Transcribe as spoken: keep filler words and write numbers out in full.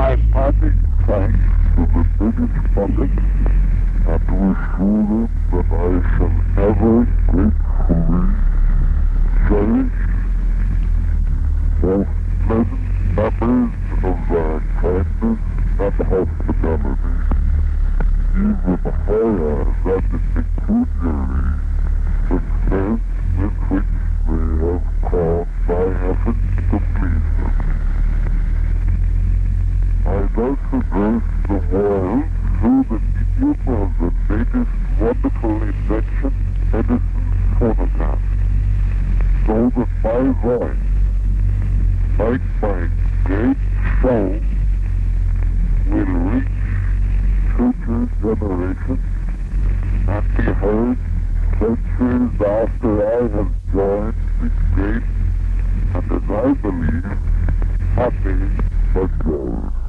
my parting thanks to the British public and to assure them that I shall ever gratefully cherish most pleasant memories of their kindness and hospitality, even higher than the pecuniary expense with which they have caused my efforts to please them. I thus address the world through the medium of the latest wonderful invention, Edison's phonograph, so that my voice, like my great show, will reach future generations and be heard centuries after I have joined the great and, as I believe, happy adults.